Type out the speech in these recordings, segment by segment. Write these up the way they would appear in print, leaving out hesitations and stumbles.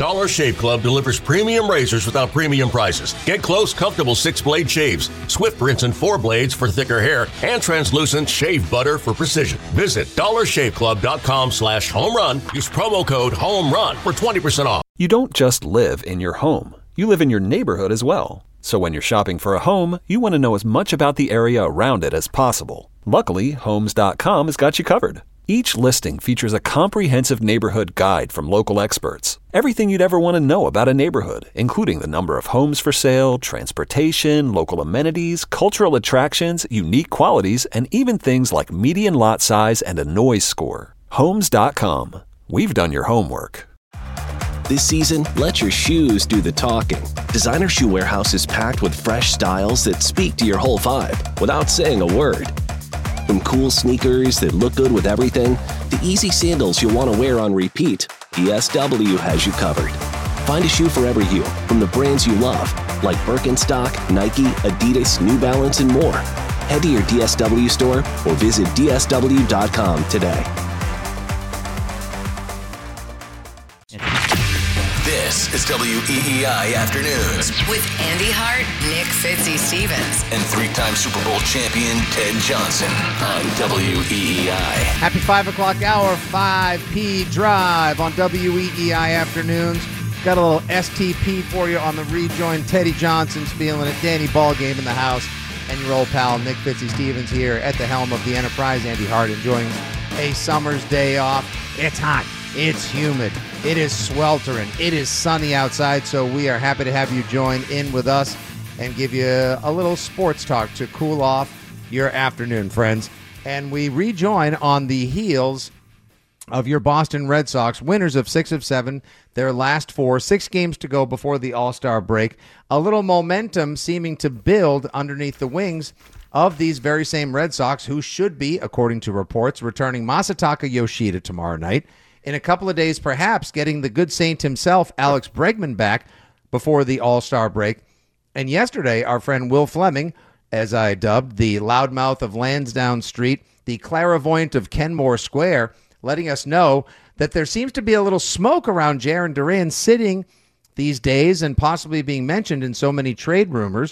Dollar Shave Club delivers premium razors without premium prices. Get close, comfortable 6-blade shaves, swift rinse and 4 blades for thicker hair, and translucent shave butter for precision. Visit dollarshaveclub.com/homerun. Use promo code HOMERUN for 20% off. You don't just live in your home. You live in your neighborhood as well. So when you're shopping for a home, you want to know as much about the area around it as possible. Luckily, Homes.com has got you covered. Each listing features a comprehensive neighborhood guide from local experts. Everything you'd ever want to know about a neighborhood, including the number of homes for sale, transportation, local amenities, cultural attractions, unique qualities, and even things like median lot size and a noise score. Homes.com. We've done your homework. This season, let your shoes do the talking. Designer Shoe Warehouse is packed with fresh styles that speak to your whole vibe without saying a word. From cool sneakers that look good with everything, to easy sandals you'll want to wear on repeat, DSW has you covered. Find a shoe for every you from the brands you love, like Birkenstock, Nike, Adidas, New Balance, and more. Head to your DSW store or visit DSW.com today. This is WEEI Afternoons with Andy Hart, Nick Fitzy-Stevens, and 3-time Super Bowl champion Ted Johnson on WEEI. Happy 5 o'clock hour, 5P Drive on WEEI Afternoons. Got a little STP for you on the rejoin. Teddy Johnson's feeling it. Danny Ballgame in the house. And your old pal Nick Fitzy-Stevens here at the helm of the Enterprise. Andy Hart enjoying a summer's day off. It's hot. It's humid. It is sweltering. It is sunny outside, so we are happy to have you join in with us and give you a little sports talk to cool off your afternoon, friends. And we rejoin on the heels of your Boston Red Sox, winners of 6 of 7, their last 4, 6 games to go before the All-Star break. A little momentum seeming to build underneath the wings of these very same Red Sox, who should be, according to reports, returning Masataka Yoshida tomorrow night. In a couple of days, perhaps getting the good saint himself, Alex Bregman, back before the All-Star break. And yesterday, our friend Will Fleming, as I dubbed, the loudmouth of Lansdowne Street, the clairvoyant of Kenmore Square, letting us know that there seems to be a little smoke around Jarren Duran sitting these days and possibly being mentioned in so many trade rumors,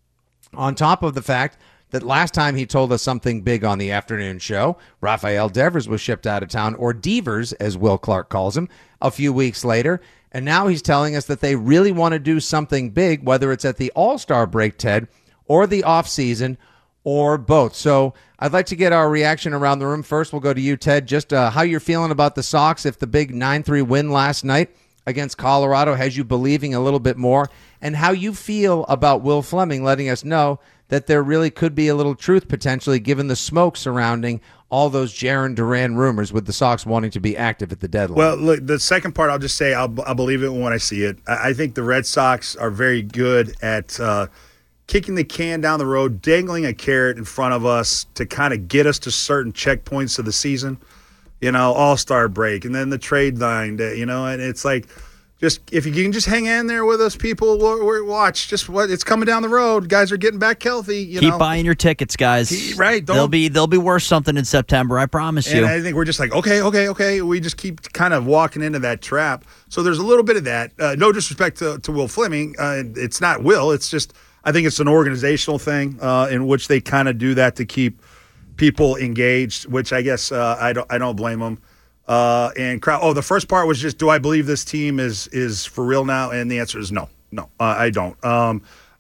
on top of the fact that last time he told us something big on the afternoon show, Rafael Devers was shipped out of town, or Devers, as Will Clark calls him, a few weeks later. And now he's telling us that they really want to do something big, whether it's at the All-Star break, Ted, or the offseason, or both. So I'd like to get our reaction around the room. First, we'll go to you, Ted. Just how you're feeling about the Sox, if the big 9-3 win last night against Colorado has you believing a little bit more, and how you feel about Will Fleming letting us know that there really could be a little truth potentially given the smoke surrounding all those Jarren Duran rumors with the Sox wanting to be active at the deadline. Well, look, the second part, I'll just say I'll believe it when I see it. I think the Red Sox are very good at kicking the can down the road, dangling a carrot in front of us to kind of get us to certain checkpoints of the season, All-Star break, and then the trade line, and it's like, just if you can just hang in there with us, people, watch just what it's coming down the road. Guys are getting back healthy. Keep buying your tickets, guys. Right? They'll be worth something in September. I promise you. And I think we're just like okay. We just keep kind of walking into that trap. So there's a little bit of that. No disrespect to Will Fleming. It's not Will. It's just I think it's an organizational thing in which they kind of do that to keep people engaged. Which I guess I don't blame them. And crowd. Oh, the first part was just, do I believe this team is for real now? And the answer is no, I don't. Am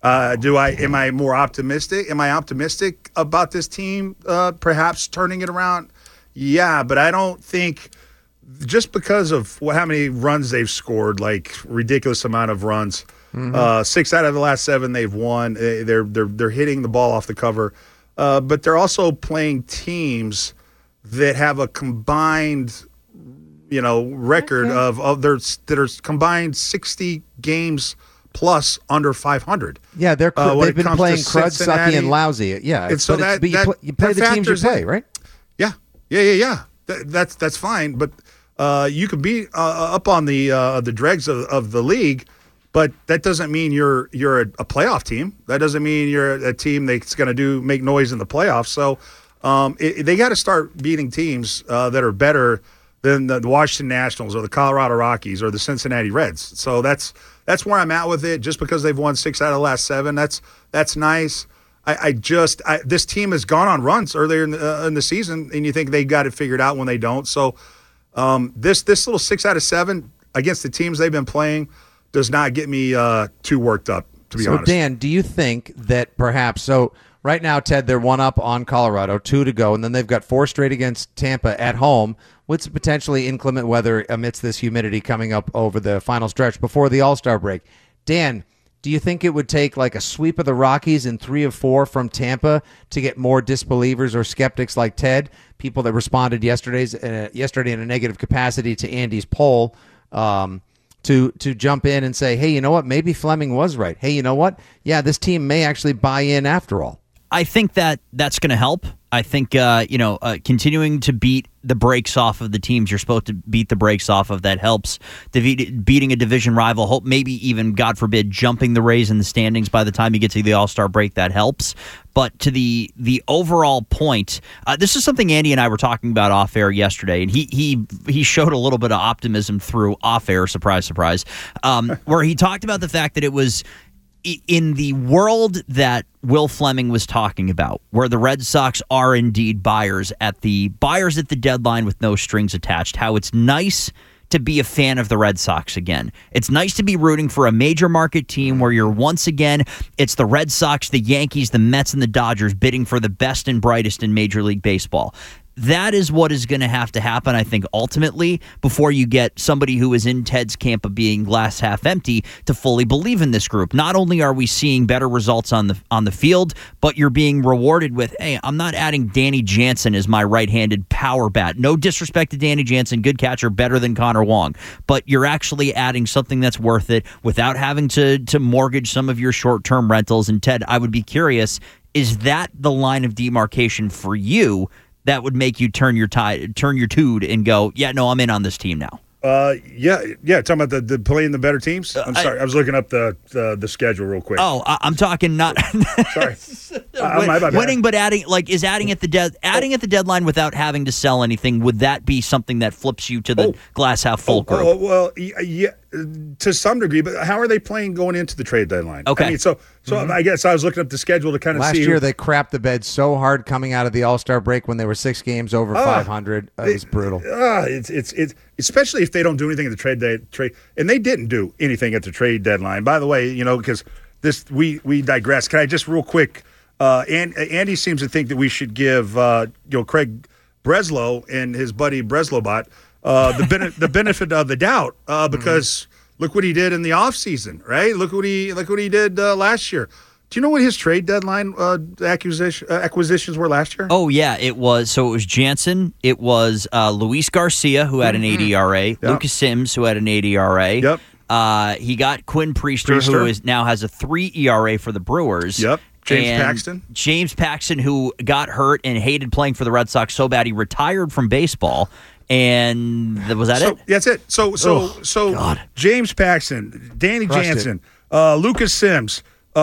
I more optimistic? Am I optimistic about this team perhaps turning it around? Yeah, but I don't think just because of how many runs they've scored, like ridiculous amount of runs. 6 out of the last 7 they've won. They're hitting the ball off the cover, but they're also playing teams that have a combined record of that are combined 60 games plus under 500. Yeah, they've been playing crud, sucky, and lousy. Yeah, and so you play the teams you play, right? Yeah. That's fine, but you can be up on the dregs of the league, but that doesn't mean you're a playoff team. That doesn't mean you're a team that's going to make noise in the playoffs. So they got to start beating teams that are better than the Washington Nationals or the Colorado Rockies or the Cincinnati Reds. So that's where I'm at with it. Just because they've won 6 out of the last 7, that's nice. This team has gone on runs earlier in the season, and you think they got it figured out when they don't. So this little 6 out of 7 against the teams they've been playing does not get me too worked up, to be honest. So, Dan, do you think that perhaps – right now, Ted, they're 1 up on Colorado, 2 to go, and then they've got 4 straight against Tampa at home with potentially inclement weather amidst this humidity coming up over the final stretch before the All-Star break. Dan, do you think it would take like a sweep of the Rockies and 3 of 4 from Tampa to get more disbelievers or skeptics like Ted, people that responded yesterday in a negative capacity to Andy's poll, to jump in and say, hey, you know what? Maybe Fleming was right. Hey, you know what? Yeah, this team may actually buy in after all. I think that's going to help. I think, continuing to beat the brakes off of the teams you're supposed to beat the brakes off of, that helps. Beating a division rival, hope maybe even, God forbid, jumping the Rays in the standings by the time you get to the All-Star break, that helps. But to the overall point, this is something Andy and I were talking about off-air yesterday, and he showed a little bit of optimism through off-air, surprise, surprise, where he talked about the fact that it was in the world that Will Fleming was talking about, where the Red Sox are indeed buyers at the deadline with no strings attached, how it's nice to be a fan of the Red Sox again. It's nice to be rooting for a major market team where you're once again, it's the Red Sox, the Yankees, the Mets, and the Dodgers bidding for the best and brightest in Major League Baseball. That is what is going to have to happen, I think, ultimately, before you get somebody who is in Ted's camp of being glass half empty to fully believe in this group. Not only are we seeing better results on the field, but you're being rewarded with, hey, I'm not adding Danny Jansen as my right-handed power bat. No disrespect to Danny Jansen, good catcher, better than Connor Wong. But you're actually adding something that's worth it without having to mortgage some of your short-term rentals. And Ted, I would be curious, is that the line of demarcation for you that would make you turn your tude and go, yeah, no, I'm in on this team now? Yeah. Talking about the playing the better teams. I'm sorry, I was looking up the schedule real quick. Oh, I'm talking not. Sorry, winning, but adding at the deadline without having to sell anything. Would that be something that flips you to the glass half full group? Well, yeah, to some degree. But how are they playing going into the trade deadline? Okay, I mean, so I guess I was looking up the schedule to kind of see. Last year they crapped the bed so hard coming out of the All-Star break when they were 6 games over 500. It was brutal. It's especially if they don't do anything at the trade, and they didn't do anything at the trade deadline. By the way, because we digress. Can I just real quick? Andy seems to think that we should give Craig Breslow and his buddy Breslobot the benefit of the doubt because look what he did in the offseason, right? Look what he did last year. Do you know what his trade deadline acquisitions were last year? Oh, yeah. It was Jansen. It was Luis Garcia, who had an 8 ERA. Yep. Lucas Sims, who had an 8 ERA. Yep. He got Quinn Priester, who now has a 3 ERA for the Brewers. Yep. James Paxton, who got hurt and hated playing for the Red Sox so bad he retired from baseball. And was that it? That's it. So James Paxton, Danny Jansen, Lucas Sims,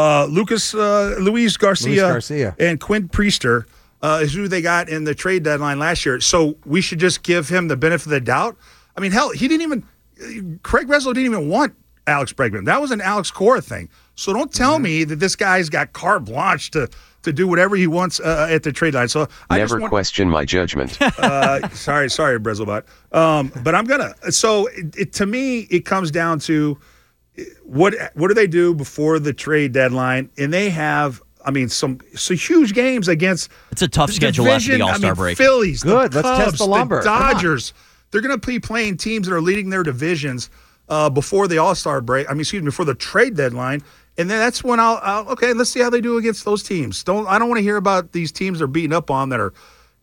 Luis Garcia, and Quinn Priester is who they got in the trade deadline last year. So we should just give him the benefit of the doubt. I mean, hell, Craig Breslow didn't even want Alex Bregman. That was an Alex Cora thing. So don't tell me that this guy's got carte blanche to do whatever he wants at the trade line. So I never question my judgment. Sorry, Breslobot. But I'm gonna. So to me, it comes down to what do they do before the trade deadline? And they have, some huge games against. It's a tough schedule after the All-Star break. Phillies, good. The Cubs, let's test the lumber. The Dodgers. They're going to be playing teams that are leading their divisions before the All-Star break. Before the trade deadline. And then that's when let's see how they do against those teams. I don't want to hear about these teams they're beating up on that are,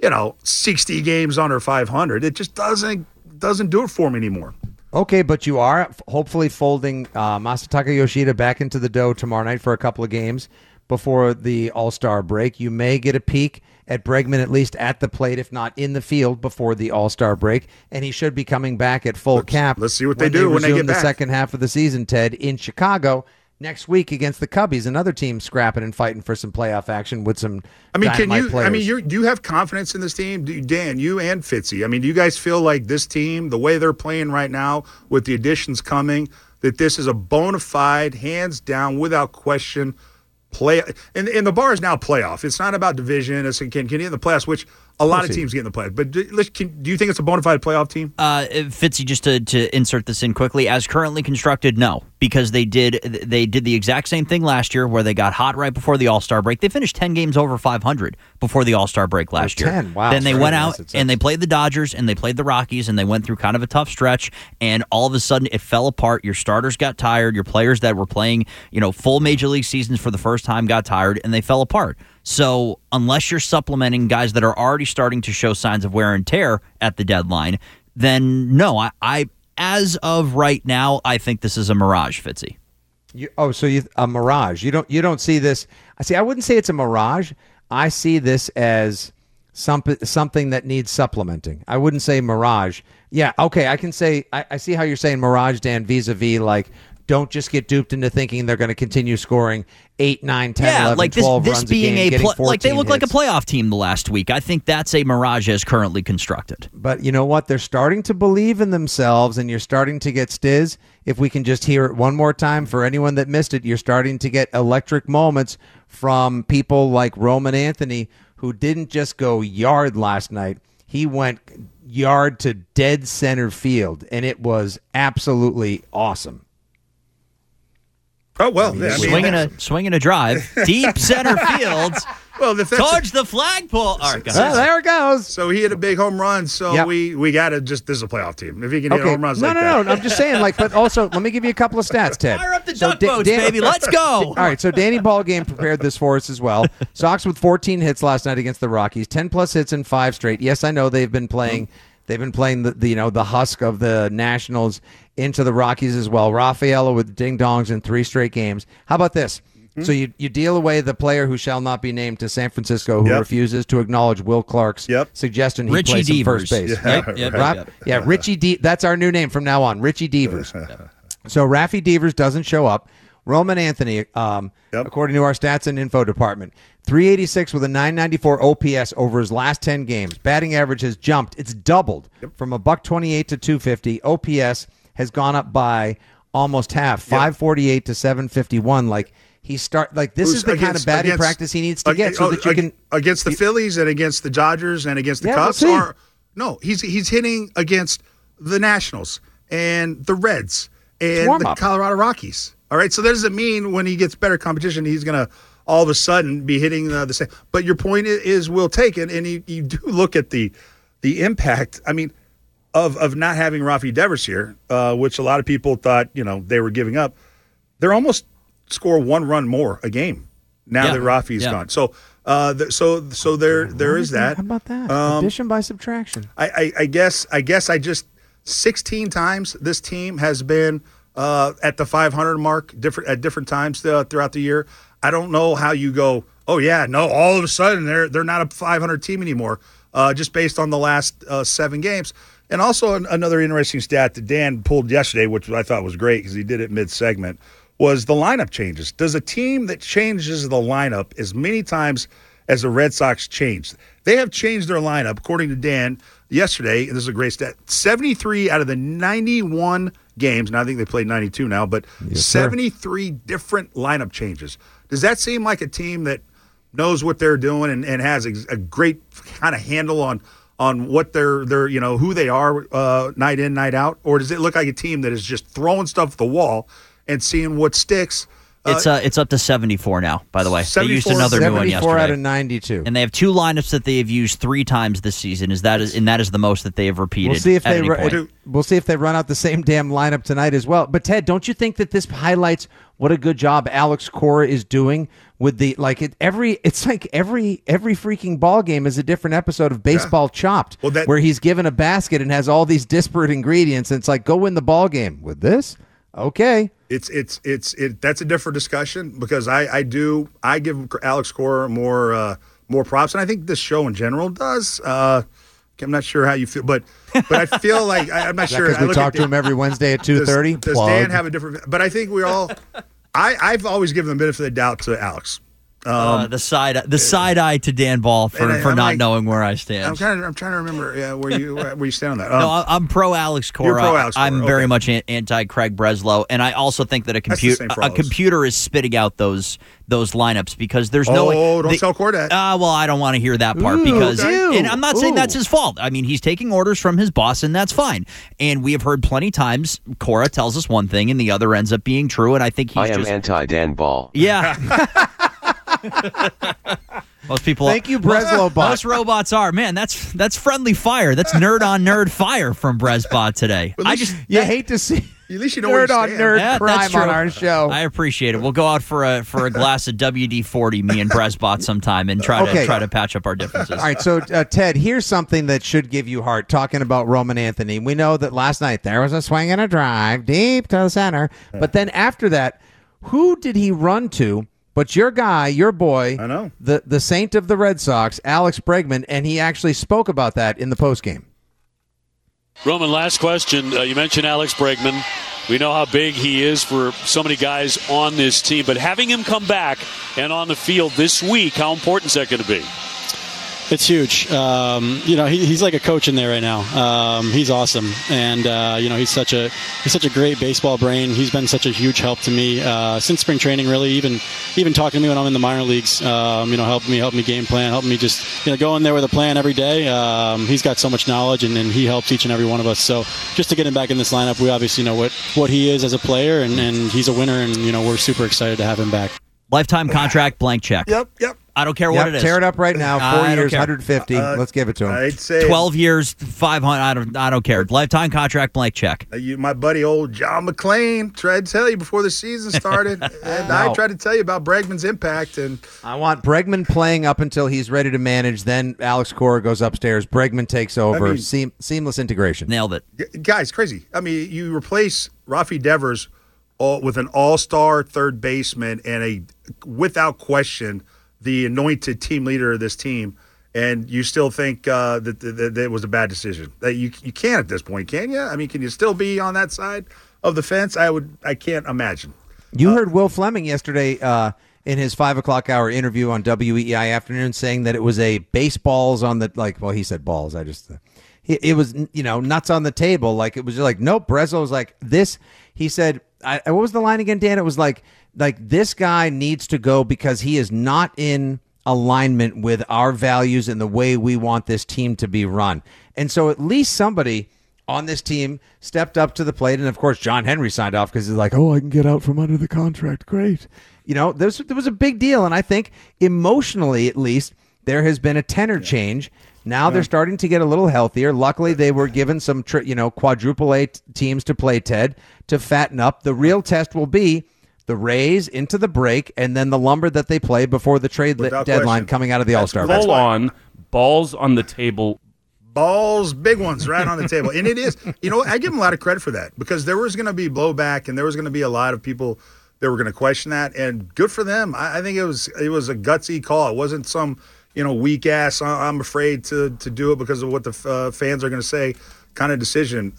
60 games under 500. It just doesn't do it for me anymore. Okay, but you are hopefully folding Masataka Yoshida back into the dough tomorrow night for a couple of games before the All-Star break. You may get a peek at Bregman, at least at the plate, if not in the field, before the All-Star break. And he should be coming back at full cap. Let's see what they do when they get the back. Second half of the season, Ted, in Chicago. next week against the Cubbies, another team scrapping and fighting for some playoff action with some can dynamite players. do you have confidence in this team? Dan, you and Fitzy. Do you guys feel like this team, the way they're playing right now with the additions coming, that this is a bona fide, hands down, without question, play? And the bar is now playoff. It's not about division. It's can you get in the playoffs, which a lot of teams get in the playoffs. But do you think it's a bona fide playoff team? Fitzy, just to insert this in quickly, as currently constructed, no, because they did the exact same thing last year where they got hot right before the All-Star break. They finished 10 games over 500 before the All-Star break last year. 10, wow. Then they went out and they played the Dodgers and they played the Rockies and they went through kind of a tough stretch, and all of a sudden it fell apart. Your starters got tired. Your players that were playing full Major League seasons for the first time got tired, and they fell apart. So unless you're supplementing guys that are already starting to show signs of wear and tear at the deadline, then no, I as of right now, I think this is a mirage, Fitzy. A mirage. You don't see this. I wouldn't say it's a mirage. I see this as something that needs supplementing. I wouldn't say mirage. Yeah, okay, I can say I see how you're saying mirage, Dan, vis-a-vis like don't just get duped into thinking they're going to continue scoring 8, 9, 10, 11, 12 runs being a game, like they look hits. like a playoff team the last week. I think that's a mirage as currently constructed. But you know what? They're starting to believe in themselves, and you're starting to get Stiz. If we can just hear it one more time for anyone that missed it, you're starting to get electric moments from people like Roman Anthony, who didn't just go yard last night. He went yard to dead center field, and it was absolutely awesome. Oh, well. Swinging a drive, deep center field, towards the flagpole. All right, guys. Well, there it goes. So he hit a big home run, so we got to just – this is a playoff team. If he can hit home runs No, I'm just saying, but also, let me give you a couple of stats, Ted. Fire up the duck boats, baby. Let's go. All right, so Danny Ballgame prepared this for us as well. Sox with 14 hits last night against the Rockies, 10-plus hits in 5 straight. Yes, I know they've been playing the husk of the Nationals into the Rockies as well. Rafaela with ding-dongs in 3 straight games. How about this? Mm-hmm. So you deal away the player who shall not be named to San Francisco who refuses to acknowledge Will Clark's suggestion he plays some first base. Richie Devers. That's our new name from now on, Richie Devers. So Raffy Devers doesn't show up. Roman Anthony, according to our stats and info department, 386 with a 994 OPS over his last 10 games. Batting average has jumped. It's doubled from $128 to 250. OPS has gone up by almost half, 548 to 751. This is the kind of batting practice he needs to get so that you can against the Phillies and against the Dodgers and against the Cubs. He's hitting against the Nationals and the Reds and the Colorado Rockies. All right, so that doesn't mean when he gets better competition, he's going to all of a sudden be hitting the same. But your point is well taken, and you do look at the impact. Of not having Rafi Devers here, which a lot of people thought they were giving up. They're almost score 1 run more a game now that Rafi's gone. So there is that. How about that? Addition by subtraction. I guess 16 times this team has been at the 500 mark at different times throughout the year. I don't know how you go, all of a sudden they're not a 500 team anymore, just based on the last 7 games. And also another interesting stat that Dan pulled yesterday, which I thought was great because he did it mid-segment, was the lineup changes. Does a team that changes the lineup as many times as the Red Sox changed? They have changed their lineup, according to Dan, yesterday, and this is a great stat, 73 out of the 91 games, and I think they played 92 now, but 73 different lineup changes. Does that seem like a team that knows what they're doing and has a great kind of handle on what they're who they are night in, night out? Or does it look like a team that is just throwing stuff at the wall and seeing what sticks? It's up to 74 now, by the way. They used another new one yesterday. 74 out of 92. And they have 2 lineups that they have used 3 times this season. That is the most that they have repeated. We'll see if they run out the same damn lineup tonight as well. But Ted, don't you think that this highlights what a good job Alex Cora is doing with every freaking ball game is a different episode of Baseball Chopped, where he's given a basket and has all these disparate ingredients, and it's like, go win the ball game with this. Okay. That's a different discussion because I give Alex Cora more props, and I think this show in general does. I'm not sure how you feel, but I feel like I'm not sure. Because we talk to him every Wednesday at 2:30. Does Dan have a different? But I think we all. I've always given the benefit of the doubt to Alex. The side eye to Dan Ball for not knowing where I stand. I'm trying to remember where you stand on that. No, I'm pro Alex Cora. You're pro Alex Cora. I'm very much anti Craig Breslow, and I also think that a computer is spitting out those lineups because there's no. Oh, don't tell Cora that. Well, I don't want to hear that part because, and I'm not saying that's his fault. I mean, he's taking orders from his boss, and that's fine. And we have heard plenty times Cora tells us one thing, and the other ends up being true. And I think I am anti Dan Ball. Yeah. Most people. Thank you, Breslow Bot. Most robots are. Man, that's friendly fire. That's nerd on nerd fire from Bresbot today. You hate to see. At least you know where you stand. Nerd crime on our show. I appreciate it. We'll go out for a glass of WD-40, me and Bresbot sometime, and try to patch up our differences. All right, so Ted, here's something that should give you heart. Talking about Roman Anthony, we know that last night there was a swing and a drive deep to the center, but then after that, who did he run to? But your guy, your boy, I know. the saint of the Red Sox, Alex Bregman, and he actually spoke about that in the postgame. Roman, last question. You mentioned Alex Bregman. We know how big he is for so many guys on this team, but having him come back and on the field this week, how important is that going to be? It's huge. He's like a coach in there right now. He's awesome, and he's such a great baseball brain. He's been such a huge help to me since spring training. Really, even talking to me when I'm in the minor leagues. Help me game plan, help me just go in there with a plan every day. He's got so much knowledge, and he helps each and every one of us. So just to get him back in this lineup, we obviously know what he is as a player, and he's a winner, and we're super excited to have him back. Lifetime contract, blank check. Yep. I don't care what it is. Tear it up right now. 4 years, 150. Let's give it to him. I'd say 12 years, 500. I don't care. Lifetime contract, blank check. My buddy, old John McClain, tried to tell you before the season started, and I tried to tell you about Bregman's impact. And I want Bregman playing up until he's ready to manage. Then Alex Cora goes upstairs. Bregman takes over. Seamless integration. Nailed it, guys. Crazy. I mean, you replace Rafi Devers with an all-star third baseman and without question, the anointed team leader of this team, and you still think that it was a bad decision. That you can't at this point, can you? I mean, can you still be on that side of the fence? I can't imagine. You heard Will Fleming yesterday in his 5 o'clock hour interview on WEEI Afternoon saying that it was a baseballs on the he said balls. It was nuts on the table. Like it was just like nope. Breslow was like this. He said, what was the line again, Dan? It was like this guy needs to go because he is not in alignment with our values and the way we want this team to be run. And so at least somebody on this team stepped up to the plate. And of course, John Henry signed off because he's like, oh, I can get out from under the contract. Great. There was a big deal. And I think emotionally, at least, there has been a tenor change. Now they're starting to get a little healthier. Luckily, they were given some, quadruple A teams to play, Ted, to fatten up. The real test will be the Rays into the break and then the Lumber that they play before the trade deadline coming out of the All-Star break. Full on, balls on the table. Balls, big ones right on the table. And it is, I give them a lot of credit for that because there was going to be blowback and there was going to be a lot of people that were going to question that. And good for them. I think it was a gutsy call. It wasn't some weak ass, I'm afraid to do it because of what the fans are going to say kind of decision.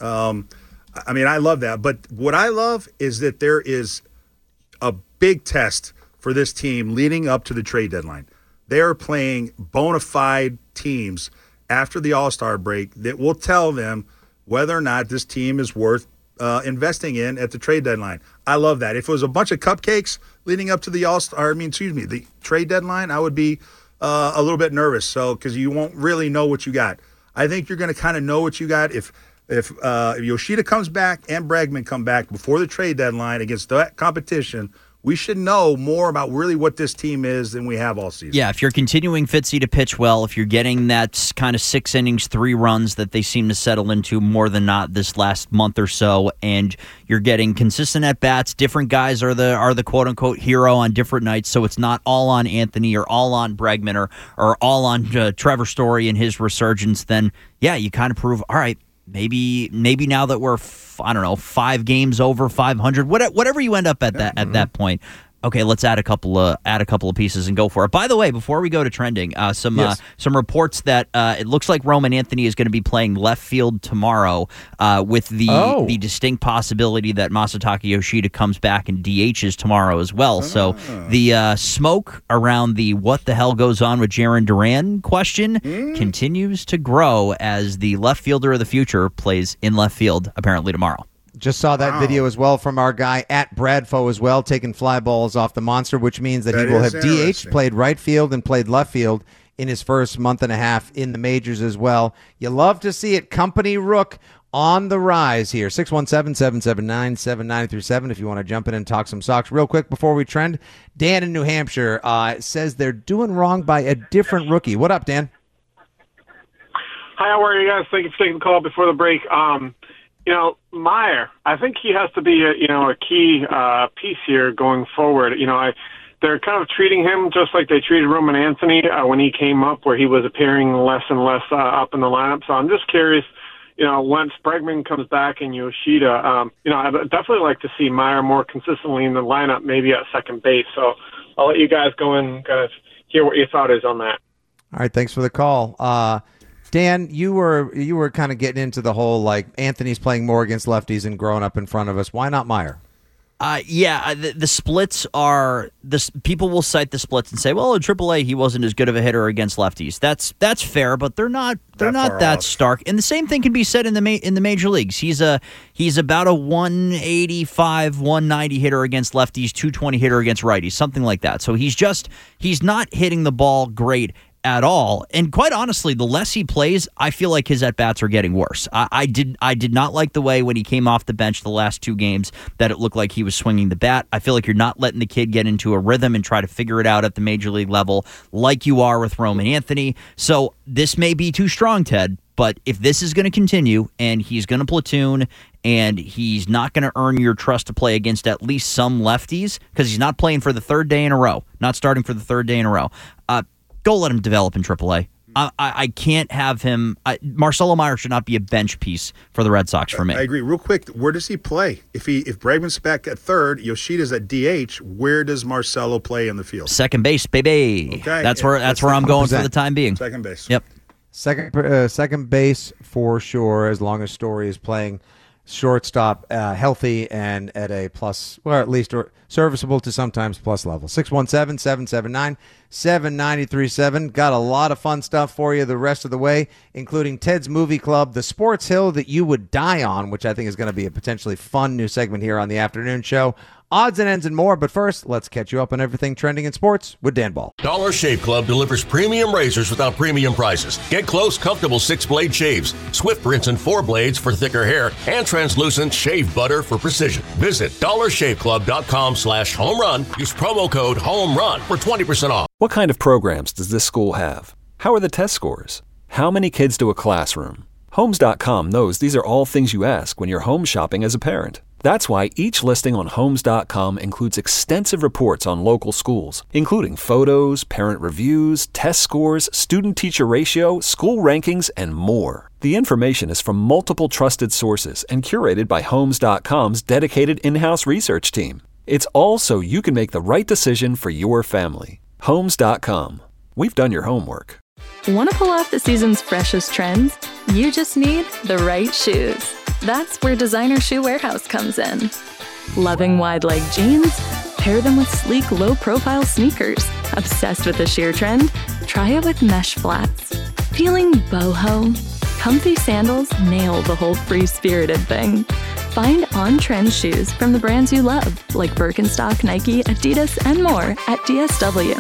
I love that. But what I love is that there is a big test for this team leading up to the trade deadline. They are playing bona fide teams after the All-Star break that will tell them whether or not this team is worth investing in at the trade deadline. I love that. If it was a bunch of cupcakes leading up to the trade deadline, I would be a little bit nervous. So because you won't really know what you got. I think you're going to kind of know what you got if Yoshida comes back and Bregman come back before the trade deadline against that competition. We should know more about really what this team is than we have all season. Yeah, if you're continuing Fitzy to pitch well, if you're getting that kind of 6 innings, 3 runs that they seem to settle into more than not this last month or so, and you're getting consistent at-bats, different guys are the quote-unquote hero on different nights, so it's not all on Anthony or all on Bregman or all on Trevor Story and his resurgence, then, yeah, you kind of prove, all right, maybe now that we're 5 games over 500, whatever you end up at that point, okay, let's add a couple of pieces and go for it. By the way, before we go to trending, some reports that it looks like Roman Anthony is going to be playing left field tomorrow, with the distinct possibility that Masataka Yoshida comes back and DHs tomorrow as well. So the smoke around the what the hell goes on with Jarren Duran question continues to grow as the left fielder of the future plays in left field apparently tomorrow. Just saw that video as well from our guy at Bradfo as well, taking fly balls off the monster, which means that he will have DH, played right field, and played left field in his first month and a half in the majors as well. You love to see it. Company Rook on the rise here. 617-779-7937 if you want to jump in and talk some Sox. Real quick before we trend, Dan in New Hampshire says they're doing wrong by a different rookie. What up, Dan? Hi, how are you guys? Thank you for taking the call before the break. Meyer, I think he has to be a key piece here going forward. They're kind of treating him just like they treated Roman Anthony when he came up, where he was appearing less and less up in the lineup. So I'm just curious, once Bregman comes back and Yoshida, I'd definitely like to see Meyer more consistently in the lineup, maybe at second base. So I'll let you guys go and kind of hear what your thought is on that. All right, thanks for the call. Dan, you were kind of getting into the whole, like, Anthony's playing more against lefties and growing up in front of us. Why not Meyer? The splits are this. People will cite the splits and say, "Well, in AAA, he wasn't as good of a hitter against lefties." That's fair, but they're not that stark. And the same thing can be said in the major leagues. He's about a 185, 190 hitter against lefties, 220 hitter against righties, something like that. So he's not hitting the ball great at all. And quite honestly, the less he plays, I feel like his at-bats are getting worse. I did not like the way when he came off the bench the last two games that it looked like he was swinging the bat. I feel like you're not letting the kid get into a rhythm and try to figure it out at the major league level like you are with Roman Anthony. So this may be too strong, Ted, but if this is going to continue and he's going to platoon and he's not going to earn your trust to play against at least some lefties, because he's not playing for the third day in a row, not starting for the third day in a row, go let him develop in AAA. I can't have him. Marcelo Meyer should not be a bench piece for the Red Sox for me. I agree. Real quick, where does he play? If Bregman's back at third, Yoshida's at DH, where does Marcelo play in the field? Second base, baby. Okay. That's where I'm going for the time being. Second base. Yep. Second base for sure, as long as Story is playing shortstop, healthy and at a plus, or at least serviceable to sometimes plus level. 617-779-7937. Got a lot of fun stuff for you the rest of the way, including Ted's Movie Club, the sports hill that you would die on, which I think is going to be a potentially fun new segment here on the afternoon show. Odds and ends and more, but first, let's catch you up on everything trending in sports with Dan Ball. Dollar Shave Club delivers premium razors without premium prices. Get close, comfortable 6-blade shaves, Swift rinse and 4 blades for thicker hair, and translucent shave butter for precision. Visit dollarshaveclub.com/home run. Use promo code HOMERUN for 20% off. What kind of programs does this school have? How are the test scores? How many kids do a classroom? Homes.com knows these are all things you ask when you're home shopping as a parent. That's why each listing on Homes.com includes extensive reports on local schools, including photos, parent reviews, test scores, student-teacher ratio, school rankings, and more. The information is from multiple trusted sources and curated by Homes.com's dedicated in-house research team. It's all so you can make the right decision for your family. Homes.com. We've done your homework. Want to pull off the season's freshest trends? You just need the right shoes. That's where Designer Shoe Warehouse comes in. Loving wide leg jeans? Pair them with sleek, low-profile sneakers. Obsessed with the sheer trend? Try it with mesh flats. Feeling boho? Comfy sandals nail the whole free-spirited thing. Find on-trend shoes from the brands you love, like Birkenstock, Nike, Adidas, and more at DSW.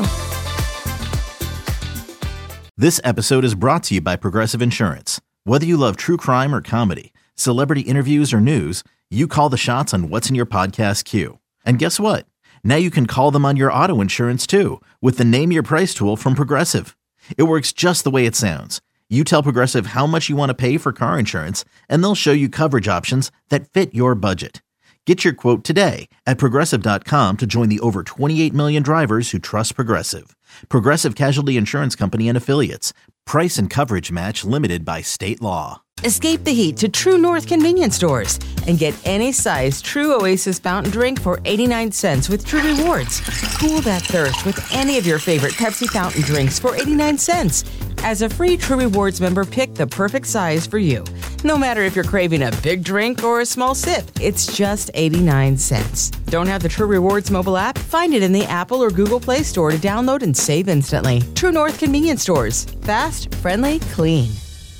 This episode is brought to you by Progressive Insurance. Whether you love true crime or comedy, celebrity interviews or news, you call the shots on what's in your podcast queue. And guess what? Now you can call them on your auto insurance too with the Name Your Price tool from Progressive. It works just the way it sounds. You tell Progressive how much you want to pay for car insurance, and they'll show you coverage options that fit your budget. Get your quote today at Progressive.com to join the over 28 million drivers who trust Progressive. Progressive Casualty Insurance Company and Affiliates. Price and coverage match limited by state law. Escape the heat to True North convenience stores and get any size True Oasis fountain drink for 89 cents with True Rewards. Cool that thirst with any of your favorite Pepsi fountain drinks for 89 cents. As a free True Rewards member, pick the perfect size for you. No matter if you're craving a big drink or a small sip, it's just 89 cents. Don't have the True Rewards mobile app? Find it in the Apple or Google Play Store to download and save instantly. True North convenience stores. Fast, friendly, clean.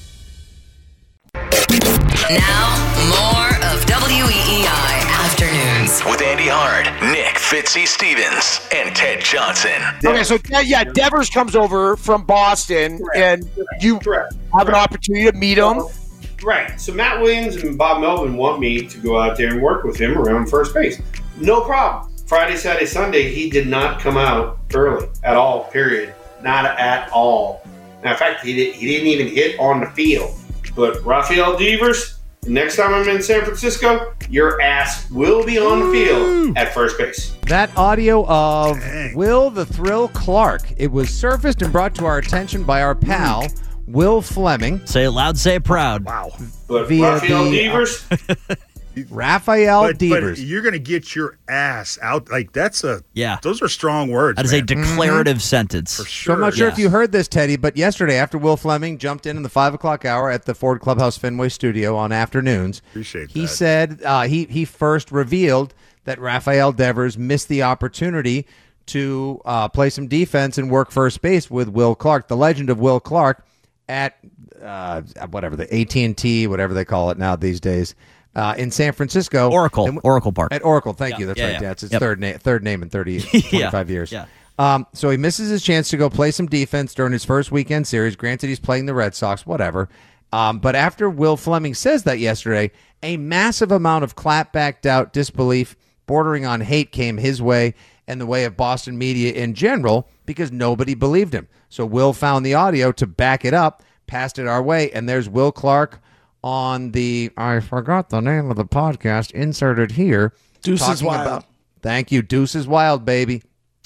Now, more of WEEI Afternoons. With Andy Hart, Nick Fitzy Stevens, and Ted Johnson. Okay, so Devers comes over from Boston, and you have an opportunity to meet him. Right. So Matt Williams and Bob Melvin want me to go out there and work with him around first base. No problem. Friday, Saturday, Sunday, he did not come out early at all, period. Not at all. Now, in fact, he didn't even hit on the field. But Rafael Devers, next time I'm in San Francisco, your ass will be on the field at first base. That audio of Will the Thrill Clark. It was surfaced and brought to our attention by our pal, Will Fleming. Say it loud, say it proud. Wow. But Rafael Devers... Rafael Devers. But you're going to get your ass out. Like, those are strong words. That is a declarative sentence. For sure. So I'm not sure if you heard this, Teddy, but yesterday after Will Fleming jumped in the 5 o'clock hour at the Ford Clubhouse Fenway studio on afternoons, he said he first revealed that Rafael Devers missed the opportunity to play some defense and work first base with Will Clark, the legend of Will Clark, at the AT&T, whatever they call it now these days. In San Francisco. Oracle Park. At Oracle, thank you. That's right. Yeah. That's his third name in 25 years. Yeah. So he misses his chance to go play some defense during his first weekend series. Granted, he's playing the Red Sox, whatever. But after Will Fleming says that yesterday, a massive amount of clapback, doubt, disbelief, bordering on hate came his way and the way of Boston media in general because nobody believed him. So Will found the audio to back it up, passed it our way, and there's Will Clark on the, I forgot the name of the podcast, inserted here. Deuces Wild. Thank you. Deuces Wild, baby.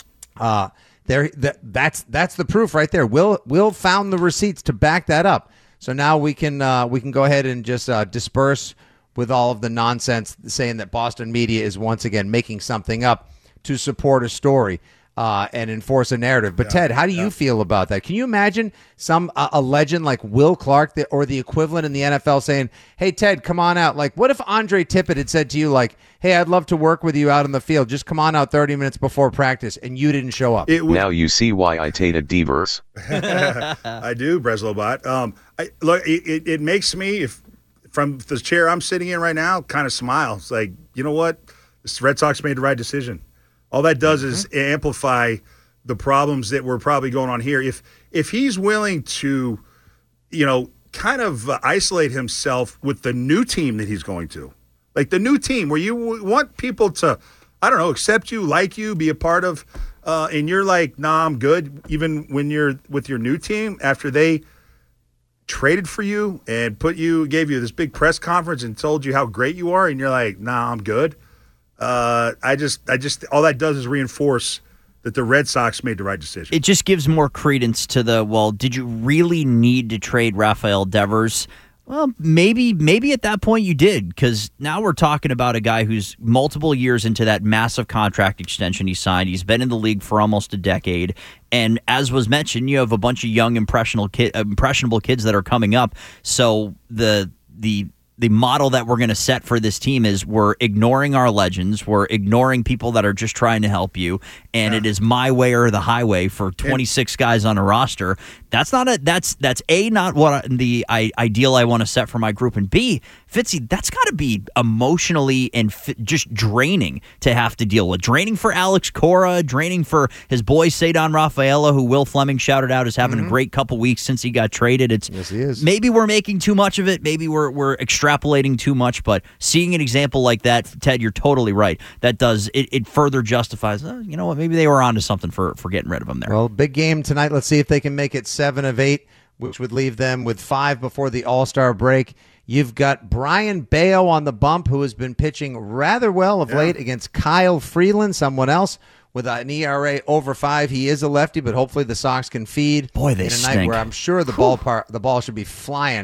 That's the proof right there. Will found the receipts to back that up. So now we can go ahead and just disperse with all of the nonsense saying that Boston media is once again making something up to support a story. And enforce a narrative. But Ted, how do you feel about that? Can you imagine a legend like Will Clark or the equivalent in the NFL saying, hey, Ted, come on out? Like, what if Andre Tippett had said to you, like, hey, I'd love to work with you out on the field. Just come on out 30 minutes before practice, and you didn't show up. Now you see why I hated Devers. I do, Breslobot. It makes me, from the chair I'm sitting in right now, kind of smile. It's like, you know what? The Red Sox made the right decision. All that does is amplify the problems that were probably going on here. If he's willing to, kind of isolate himself with the new team that he's going to, like the new team where you want people to, I don't know, accept you, like you, be a part of, and you're like, nah, I'm good. Even when you're with your new team, after they traded for you and gave you this big press conference and told you how great you are, and you're like, nah, I'm good. I just all that does is reinforce that the Red Sox made the right decision. It just gives more credence to did you really need to trade Rafael Devers? Well, maybe at that point you did, because now we're talking about a guy who's multiple years into that massive contract extension he signed. He's been in the league for almost a decade. And as was mentioned, you have a bunch of young, impressionable kids that are coming up. So the model that we're going to set for this team is we're ignoring our legends. We're ignoring people that are just trying to help you. And it is my way or the highway for 26 guys on a roster. That's not what the ideal I want to set for my group. And B, Fitzy, that's got to be emotionally and just draining to have to deal with. Draining for Alex Cora, draining for his boy Ceddanne Rafaela, who Will Fleming shouted out as having a great couple weeks since he got traded. Yes, he is. Maybe we're making too much of it. Maybe we're extrapolating too much. But seeing an example like that, Ted, you're totally right. That does it further justifies. You know what? Maybe they were onto something for getting rid of him there. Well, big game tonight. Let's see if they can make it 7 of 8, which would leave them with 5 before the All-Star break. You've got Brian Bayo on the bump, who has been pitching rather well of late against Kyle Freeland, someone else with an ERA over 5. He is a lefty, but hopefully the Sox can feed. Boy, they in a stink. night where I'm sure the ball should be flying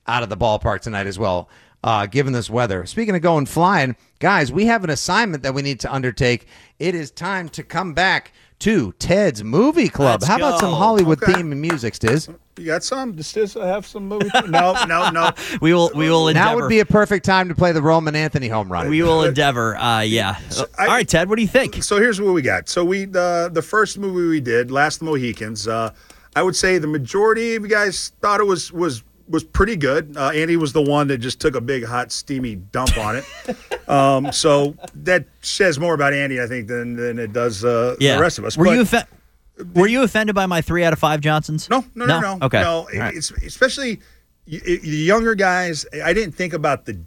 out of the ballpark tonight as well, given this weather. Speaking of going flying, guys, we have an assignment that we need to undertake. It is time to come back to Ted's Movie Club. Let's How about some Hollywood Okay. theme and music, Stiz? You got some? Does I have some movie? No. We will endeavor. Now would be a perfect time to play the Roman Anthony home run. We will endeavor. Yeah. All right, Ted. What do you think? So here's what we got. So the first movie we did, Last of the Mohicans. I would say the majority of you guys thought it was pretty good. Andy was the one that just took a big, hot, steamy dump on it. So that says more about Andy, I think, than it does the rest of us. Were you offended by my 3 out of 5 Johnsons? No. Okay. No, Right. it's especially the younger guys. I didn't think about the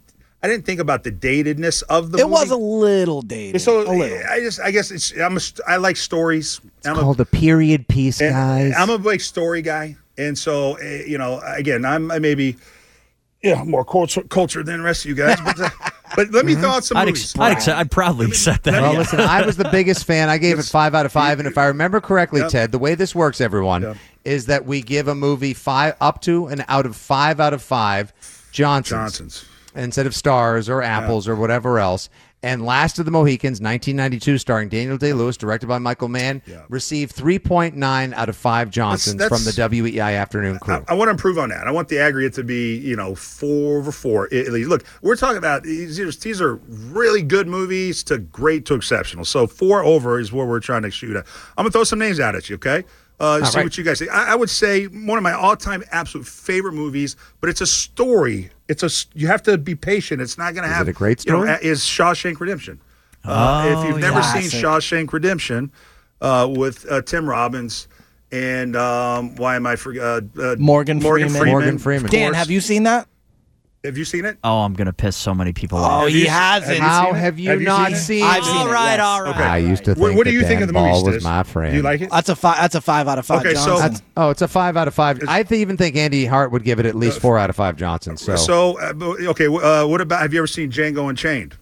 datedness of the movie. It was a little dated. So a little. I guess I like stories. It's called a period piece, and guys. I'm a big story guy, and so again, I maybe more cultured than the rest of you guys, but let me throw out some movies. I'd proudly accept that. Well, listen, I was the biggest fan. I gave it 5 out of 5, and if I remember correctly, Ted, the way this works, everyone, is that we give a movie 5 up to and out of 5 out of 5 Johnsons instead of stars or apples or whatever else. And Last of the Mohicans, 1992, starring Daniel Day-Lewis, directed by Michael Mann, received 3.9 out of 5 Johnsons from the WEI afternoon crew. I want to improve on that. I want the aggregate to be 4 over 4 at least. Look, we're talking about these are really good movies to great to exceptional. So 4 over is what we're trying to shoot at. I'm gonna throw some names out at you, okay? See what you guys think. I would say one of my all-time absolute favorite movies, but it's a story. You have to be patient. It's not going to have. Is it a great story? Is Shawshank Redemption. If you've never seen Shawshank Redemption with Tim Robbins and why am I forgetting Morgan Freeman. Morgan Freeman. Dan, have you seen that? Have you seen it? Oh, I'm going to piss so many people off. Oh, he hasn't. How have you not seen it? I've seen it. All right. Okay. I used to think What do you that think Dan of the movie, Ball was Stiz? my friend. Do you like it? That's a 5 out of 5. Okay, Johnson. It's a 5 out of 5. I even think Andy Hart would give it at least 4 out of 5 Johnsons. Okay. What about? Have you ever seen Django Unchained?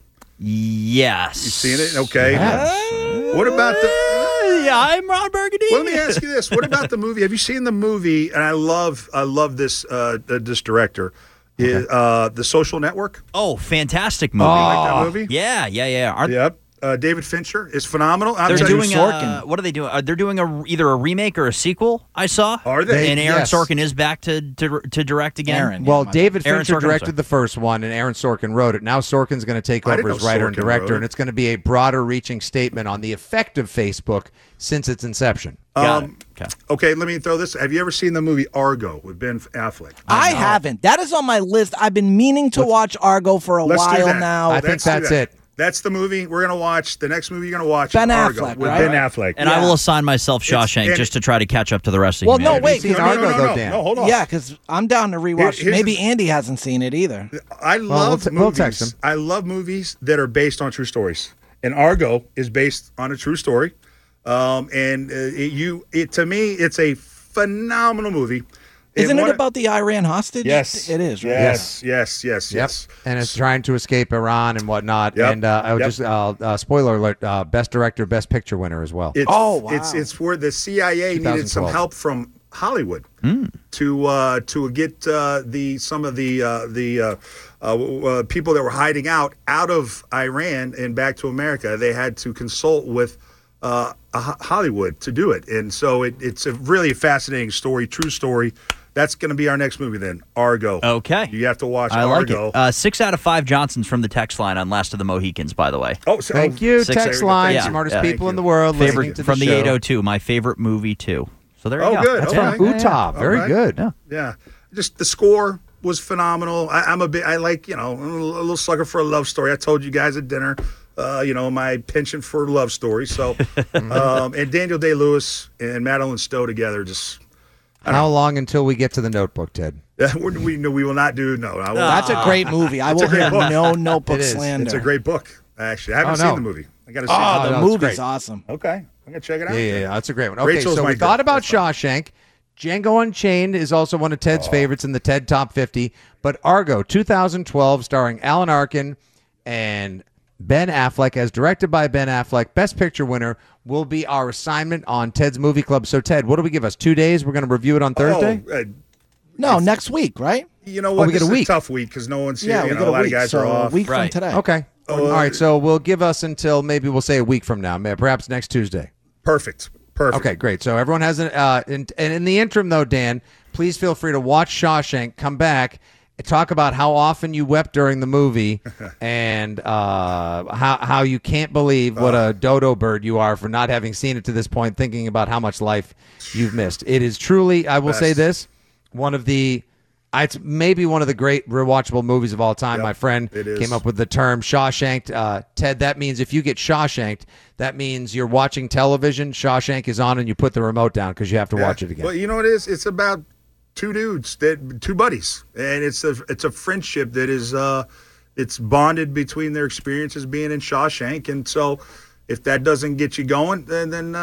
Yes. You've seen it? Okay. Yes. What about the? Yeah, I'm Ron Burgundy. Well, let me ask you this: what about the movie? Have you seen the movie? And I love this this director. The Social Network. Oh, fantastic movie! You like that movie? Yeah. Yep. David Fincher is phenomenal. They're doing what are they doing? They're doing either a remake or a sequel. I saw. Are they? And Aaron Yes. Sorkin is back to direct again. David Aaron Fincher Sorkin, directed the first one, and Aaron Sorkin wrote it. Now Sorkin's going to take I over didn't as know writer and Sorkin director, wrote and it. it's going to be a broader-reaching statement on the effect of Facebook since its inception. Okay, let me throw this. Have you ever seen the movie Argo with Ben Affleck? I haven't. That is on my list. I've been meaning to watch Argo for a Let's do while that. now. I think that's it. That's the movie we're going to watch. The next movie you're going to watch Ben is Argo Affleck, with right? Ben Affleck. And I will assign myself Shawshank and- just to try to catch up to the rest of Well, humanity. no, wait. seen Argo, though, Dan? No, hold on. Yeah, because I'm down to rewatch. Here's Maybe the- Andy hasn't seen it either. I love we'll movies. text him. I love movies that are based on true stories, and Argo is based on a true story. To me, it's a phenomenal movie. Isn't And it one- about the Iran hostage? Yes, It is, right? Yes. And it's trying to escape Iran and whatnot. Yep. And I would just spoiler alert: best director, best picture winner as well. It's where the CIA needed some 2012. help from Hollywood to get some of the people that were hiding out of Iran and back to America. They had to consult with Hollywood to do it, and so it's a really fascinating story, true story. That's going to be our next movie then, Argo. Okay. You have to watch I like Argo. it. 6 out of 5 Johnsons from the text line on Last of the Mohicans, by the way. Thank you, text line, Yeah, smartest yeah. people in the world. listening to from the show. 802, my favorite movie too. So there you go. Good. That's okay. from Utah. Very All right. good. Yeah. Just the score was phenomenal. I'm a little sucker for a love story. I told you guys at dinner, my penchant for love stories. So, and Daniel Day-Lewis and Madeline Stowe together just. How long until we get to the Notebook, Ted? We will not do no. I will, That's a great movie. I will hear no Notebook It is. slander. It's a great book. Actually, I haven't Oh, no. seen the movie. I got to see Oh, it. the it's movie's great. awesome. Okay, I'm gonna check it out. Yeah, that's a great one. Okay, Rachel's so my we thought girl. about That's fine. Shawshank. Django Unchained is also one of Ted's favorites in the TED Top 50. But Argo, 2012, starring Alan Arkin and Ben Affleck, as directed by Ben Affleck, Best Picture winner, will be our assignment on Ted's Movie Club. So, Ted, what do we give us? 2 days? We're going to review it on Thursday? No, next week, right? You know what? we get This a is week. tough week because no one's here. Yeah, You we know, get a a lot week. of guys So are off. a week from today. Okay. All right. So we'll give us until maybe we'll say a week from now, perhaps next Tuesday. Perfect. Okay, great. So everyone has and in the interim, though, Dan, please feel free to watch Shawshank, come back, and talk about how often you wept during the movie and how you can't believe what a dodo bird you are for not having seen it to this point, thinking about how much life you've missed. It is truly, I will say this, it's maybe one of the great rewatchable movies of all time. Yep, My friend it is. came up with the term Shawshanked. Ted, that means if you get Shawshanked, that means you're watching television, Shawshank is on, and you put the remote down because you have to watch it again. Well, you know what it is? It's about two buddies, and it's a friendship that is it's bonded between their experiences being in Shawshank, and so if that doesn't get you going, then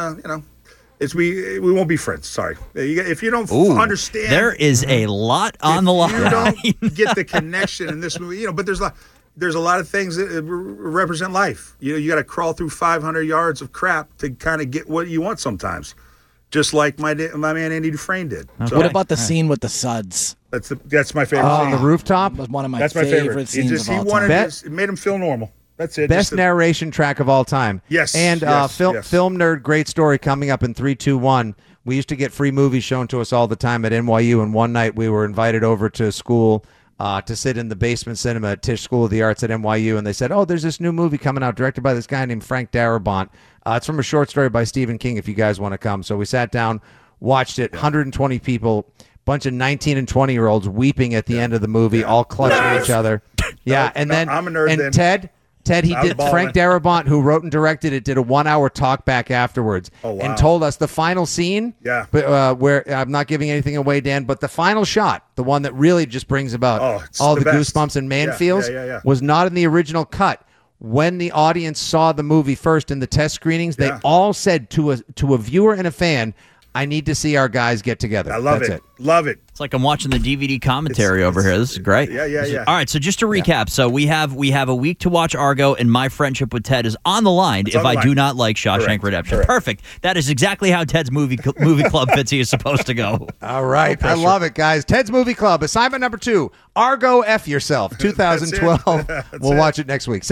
we won't be friends. Sorry, if you don't understand, there is a lot on the line. You don't get the connection in this movie, but there's a lot of things that represent life. You got to crawl through 500 yards of crap to kind of get what you want sometimes. Just like my man Andy Dufresne did. Okay. What about the scene with the Suds? That's my favorite. On the rooftop? Was one of my That's my favorite scenes of all time. It made him feel normal. That's it. Best narration track of all time. Yes. And yes. Film Nerd, great story coming up in 3, 2, 1. We used to get free movies shown to us all the time at NYU, and one night we were invited over to school to sit in the basement cinema at Tisch School of the Arts at NYU, and they said, there's this new movie coming out directed by this guy named Frank Darabont. It's from a short story by Stephen King, if you guys want to come. So we sat down, watched it, 120 people, bunch of 19 and 20-year-olds weeping at the end of the movie, all clutching each other. Yeah, and then I'm a nerd and then. Ted, he did. Frank Darabont, who wrote and directed it, did a 1-hour talk back afterwards and told us the final scene. Yeah. But where I'm not giving anything away, Dan, but the final shot, the one that really just brings about all the best. goosebumps and man feels, Yeah. was not in the original cut. When the audience saw the movie first in the test screenings, they all said to a viewer and a fan, "I need to see our guys get together." I love That's it. Love it. It's like I'm watching the DVD commentary over here. This is great. Yeah. All right, so just to recap, so we have a week to watch Argo, and my friendship with Ted is on the line if I do not like Shawshank Redemption. Correct. Perfect. That is exactly how Ted's movie club Fitzy is supposed to go. All right. I love it, guys. Ted's Movie Club, assignment number 2, Argo F Yourself, 2012. We'll watch it next week.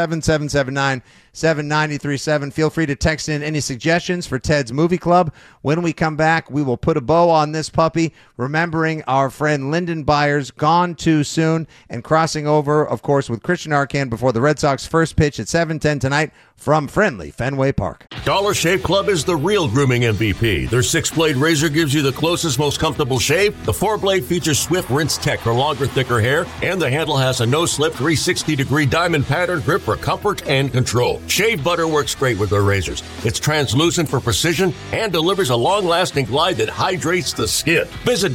617-779-7937. Feel free to text in any suggestions for Ted's Movie Club. When we come back, we will put a bow on this puppy, remembering our friend Lyndon Byers, gone too soon, and crossing over, of course, with Christian Arcand before the Red Sox first pitch at 7:10 tonight from friendly Fenway Park. Dollar Shave Club is the real grooming MVP. Their 6-blade razor gives you the closest, most comfortable shave. The 4-blade features Swift Rinse Tech for longer, thicker hair, and the handle has a no-slip 360-degree diamond pattern grip for comfort and control. Shave butter works great with their razors. It's translucent for precision and delivers a long-lasting glide that hydrates the skin. Visit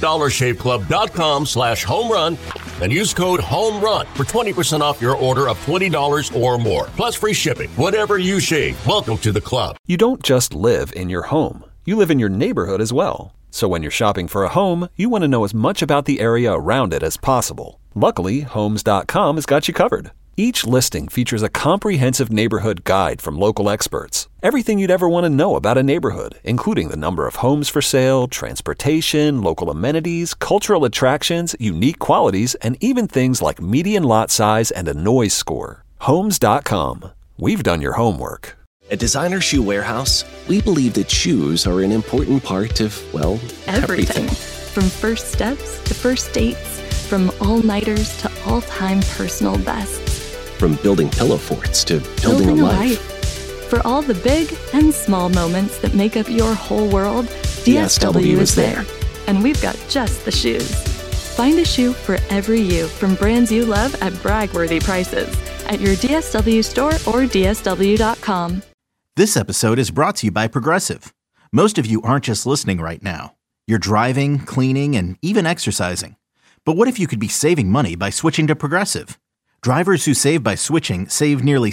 DollarShaveClub.com/homerun and use code HOMERUN for 20% off your order of $20 or more, plus free shipping. Whatever you shave, welcome to the club. You don't just live in your home. You live in your neighborhood as well. So when you're shopping for a home, you want to know as much about the area around it as possible. Luckily, Homes.com has got you covered. Each listing features a comprehensive neighborhood guide from local experts. Everything you'd ever want to know about a neighborhood, including the number of homes for sale, transportation, local amenities, cultural attractions, unique qualities, and even things like median lot size and a noise score. Homes.com. We've done your homework. At Designer Shoe Warehouse, we believe that shoes are an important part of, well, everything. From first steps to first dates, from all-nighters to all-time personal bests. From building pillow forts to building a life. For all the big and small moments that make up your whole world, DSW is there. And we've got just the shoes. Find a shoe for every you from brands you love at brag-worthy prices at your DSW store or DSW.com. This episode is brought to you by Progressive. Most of you aren't just listening right now. You're driving, cleaning, and even exercising. But what if you could be saving money by switching to Progressive? Drivers who save by switching save nearly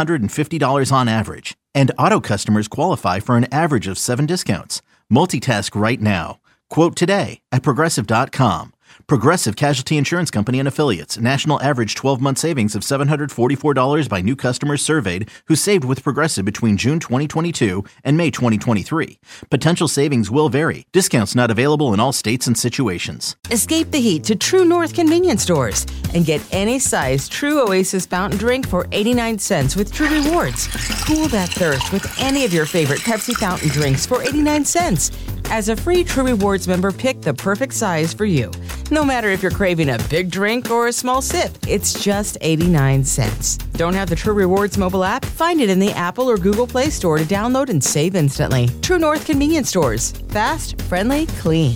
$750 on average, and auto customers qualify for an average of 7 discounts. Multitask right now. Quote today at Progressive.com. Progressive Casualty Insurance Company and Affiliates. National average 12-month savings of $744 by new customers surveyed who saved with Progressive between June 2022 and May 2023. Potential savings will vary. Discounts not available in all states and situations. Escape the heat to True North convenience stores and get any size True Oasis fountain drink for 89 cents with True Rewards. Cool that thirst with any of your favorite Pepsi fountain drinks for 89 cents. As a free True Rewards member, pick the perfect size for you. No matter if you're craving a big drink or a small sip, it's just 89 cents. Don't have the True Rewards mobile app? Find it in the Apple or Google Play Store to download and save instantly. True North convenience stores. Fast, friendly, clean.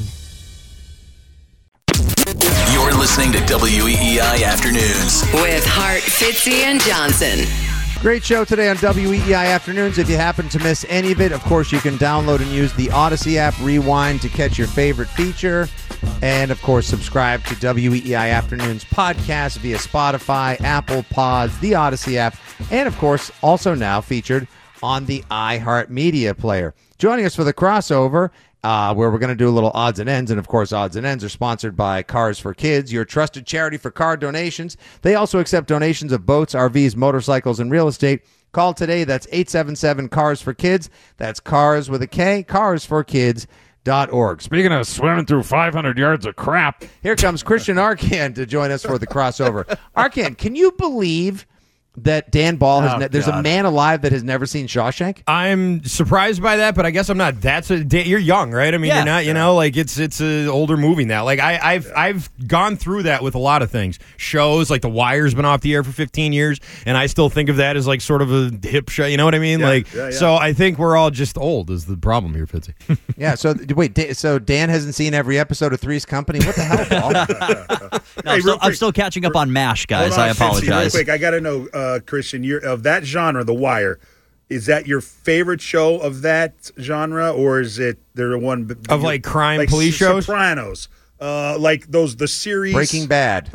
You're listening to WEEI Afternoons with Hart, Fitzy, and Johnson. Great show today on WEEI Afternoons. If you happen to miss any of it, of course, you can download and use the Odyssey app, rewind to catch your favorite feature. And, of course, subscribe to WEEI Afternoons podcast via Spotify, Apple Pods, the Odyssey app, and, of course, also now featured on the iHeartMedia player. Joining us for the crossover, where we're going to do a little odds and ends. And, of course, odds and ends are sponsored by Cars for Kids, your trusted charity for car donations. They also accept donations of boats, RVs, motorcycles, and real estate. Call today. That's 877-CARS-FOR-KIDS. That's cars with a K, carsforkids.org. Speaking of swimming through 500 yards of crap, here comes Christian Arcand to join us for the crossover. Arcand, can you believe that Dan Ball has there's a man alive that has never seen Shawshank? I'm surprised by that, but I guess I'm not that. You're young, right? I mean, you're not. You know, like it's an older movie now. Like I've gone through that with a lot of things. Shows like The Wire's been off the air for 15 years, and I still think of that as like sort of a hip show. You know what I mean? So I think we're all just old. Is the problem here, Fitzy? Yeah. So wait. So Dan hasn't seen every episode of Three's Company. What the hell, Ball? No, I'm still catching up on MASH, guys. I apologize. Fitzy, real quick, I got to know. Christian, you're of that genre, The Wire. Is that your favorite show of that genre, or is it the one of like crime like police shows? Sopranos, like the series Breaking Bad.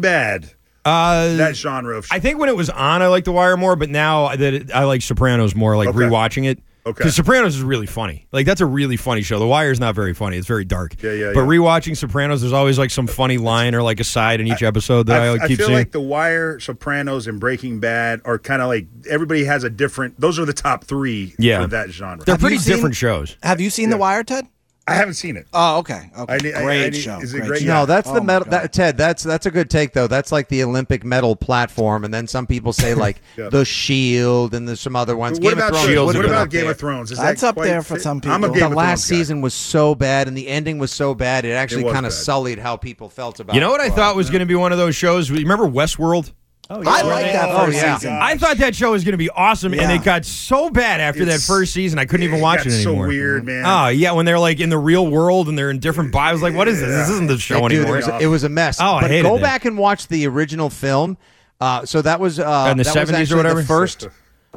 That genre of show. I think when it was on, I liked The Wire more, but now I like Sopranos more. Like rewatching it. Okay. Because Sopranos is really funny. Like, that's a really funny show. The Wire is not very funny. It's very dark. But rewatching Sopranos, there's always, like, some funny line or, like, aside in each episode that I keep seeing. I feel like The Wire, Sopranos, and Breaking Bad are kind of like, everybody has a different, those are the top three for that genre. They're pretty different shows. Have you seen The Wire, Ted? I haven't seen it. Oh, okay. Great show. Is it great? No, that's the medal. Ted, that's a good take though. That's like the Olympic medal platform, and then some people say like The Shield, and there's some other ones. What about Game of Thrones? Is that's up there for some people. I'm a Game of Thrones The last season was so bad, and the ending was so bad, it actually kind of sullied how people felt about it. You know what I thought was going to be one of those shows? You remember Westworld? Oh, yeah. I like that first season. I thought that show was going to be awesome, and it got so bad after that first season, I couldn't even watch it anymore. So weird, man. Oh, yeah, when they're like in the real world and they're in different bodies. I was like, what is this? This isn't the show anymore. It was a mess. Oh, but I hated go that. back and watch the original film. So that was in the 70s or whatever? The first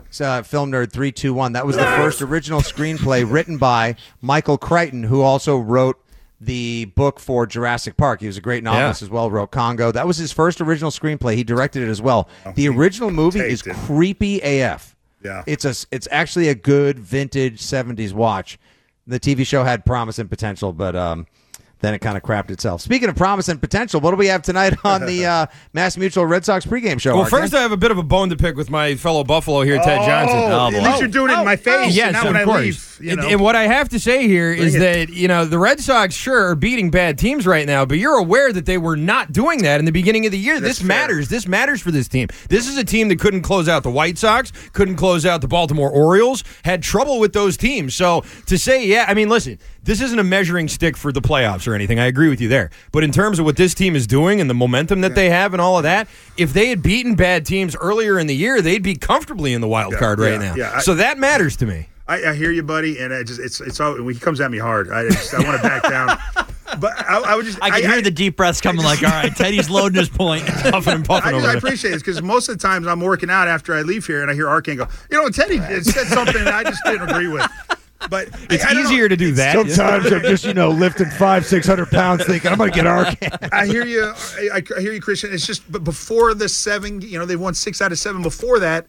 Film Nerd 321. That was the first original screenplay written by Michael Crichton, who also wrote the book for Jurassic Park. He was a great novelist as well, wrote Congo. That was his first original screenplay. He directed it as well. The original movie is creepy AF. Yeah. It's actually a good vintage 70s watch. The TV show had promise and potential, but then it kind of crapped itself. Speaking of promise and potential, what do we have tonight on the Mass Mutual Red Sox pregame show? Well, first I have a bit of a bone to pick with my fellow Buffalo here, Ted Johnson. At least you're doing it in my face. Yes, not of when I course. leave. You know. And what I have to say here is that, the Red Sox sure are beating bad teams right now, but you're aware that they were not doing that in the beginning of the year. This matters. This matters for this team. This is a team that couldn't close out the White Sox, couldn't close out the Baltimore Orioles, had trouble with those teams. So to say, listen, this isn't a measuring stick for the playoffs or anything. I agree with you there. But in terms of what this team is doing and the momentum that they have and all of that, if they had beaten bad teams earlier in the year, they'd be comfortably in the wild card right now. Yeah. So that matters to me. I hear you, buddy, and it's all when he comes at me hard. I want to back down. But I can hear the deep breaths coming. All right, Teddy's loading his point, puffing and puffing over. I appreciate this because most of the times I'm working out after I leave here, and I hear Arcane go, Teddy said something that I just didn't agree with. But it's easier to do that. Sometimes I'm just lifting 500-600 pounds, thinking I'm going to get Arcane. I hear you. I hear you, Christian. It's just but before the 7, they won 6 out of 7. Before that,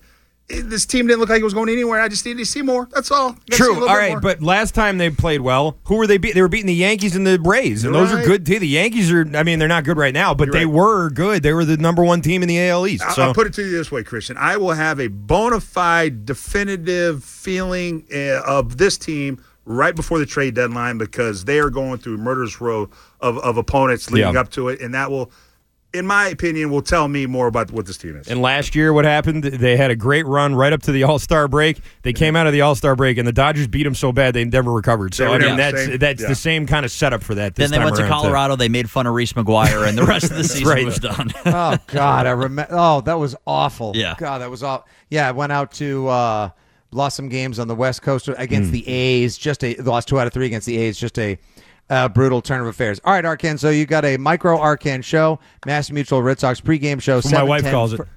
this team didn't look like it was going anywhere. I just needed to see more. That's all. True. All right, but last time they played well, who were they beating? They were beating the Yankees and the Rays, and those are good too. The Yankees are, I mean, they're not good right now, but they were good. They were the number one team in the AL East. I'll put it to you this way, Christian. I will have a bona fide, definitive feeling of this team right before the trade deadline because they are going through a murderous row of opponents leading up to it, and that will, in my opinion, will tell me more about what this team is. And last year, what happened? They had a great run right up to the All-Star break. They came out of the All-Star break, and the Dodgers beat them so bad they never recovered. So, I mean, that's the same kind of setup for that this Then they time went to Colorado. They made fun of Reese McGuire, and the rest of the season was done. Oh, God. I remember. Oh, that was awful. Yeah. God, that was awful. Yeah, I went out to lost some games on the West Coast against the A's. Lost 2 out of 3 against the A's. Just a brutal turn of affairs. All right, Arcan, so you got a micro Arcan show, Mass Mutual Red Sox pregame show. My wife calls it.